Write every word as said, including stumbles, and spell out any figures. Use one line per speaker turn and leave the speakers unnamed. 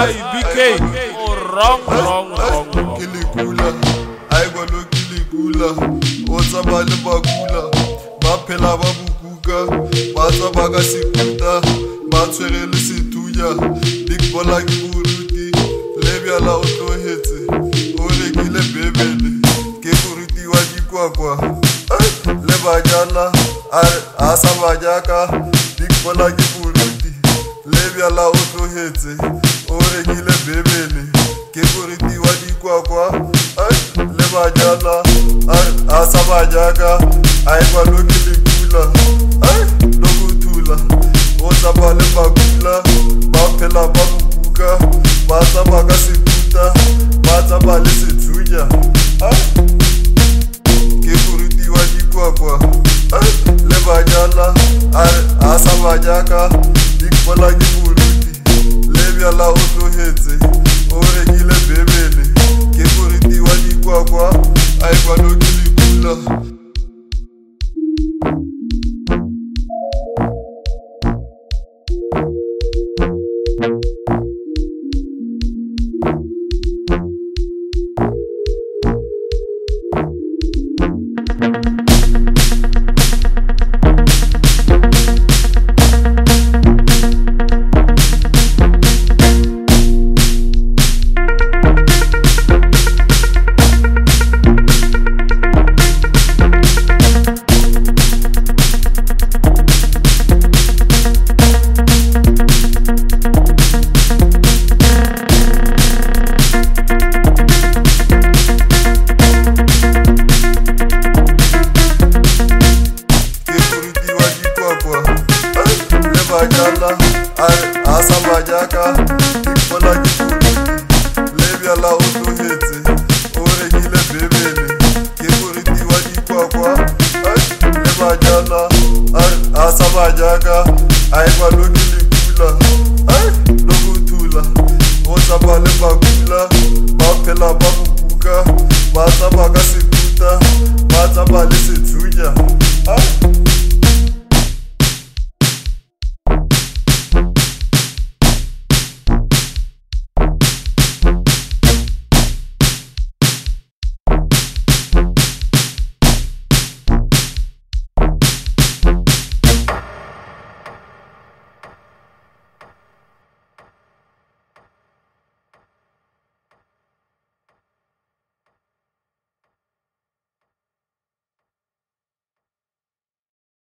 Ay, B K. Oh, wrong, wrong, wrong, wrong.
Kilikula, ay kwalo kilikula. Otsa ba le bakula, ba phela ba bukuka, ba tsa ba ka sekuta, ba tshwere le setuya. Big bola ke buruti, le bjala o tlohetse, o rekile bebele, ke buruti wa dikwakwa. Le bajala, a sa bajaka, big bola ke buruti, le bjala o tlohetse, o rekile bebele, ke buruti wa dikwakwa. Le bajala, a sa bajaka, ay kwa lokilikula, ay lokutula, o tsaba le bakula, ba phela ba bukuka, ba tsaba ka sekuta, ba tsaba le setsunya. Ke buruti wa dikwakwa, le bajala, a sa bajaka, dikbola ke buruti, le bjala o tlohetse, o rekile bebele, ke buruti wa dikwakwa, ay kwa lokilikula. Bajala, a sa bajaka, dikbola ke buruti, le bjala o tlohetse, o rekile bebele, ke buruti wa dikwakwa. Le bajala, a sa bajaka, ay kwa lokilikula, lokutula, o tsaba le bakula, ba phela ba